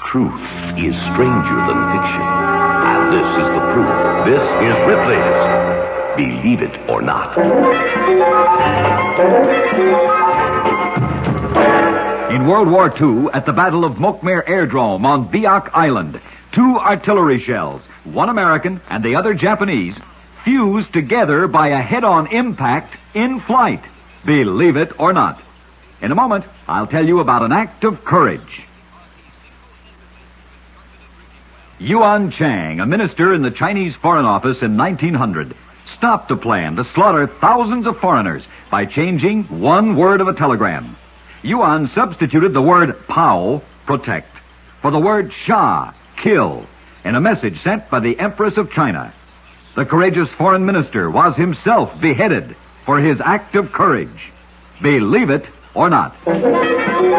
Truth is stranger than fiction. And this is the proof. This is Ripley's Believe It or Not. In World War II, at the Battle of Mokmir Airdrome on Biak Island, 2 artillery shells, one American and the other Japanese, fused together by a head-on impact in flight. Believe it or not. In a moment, I'll tell you about an act of courage. Yuan Chang, a minister in the Chinese Foreign Office in 1900, stopped a plan to slaughter thousands of foreigners by changing one word of a telegram. Yuan substituted the word Pao, protect, for the word Sha, kill, in a message sent by the Empress of China. The courageous foreign minister was himself beheaded for his act of courage. Believe it or not.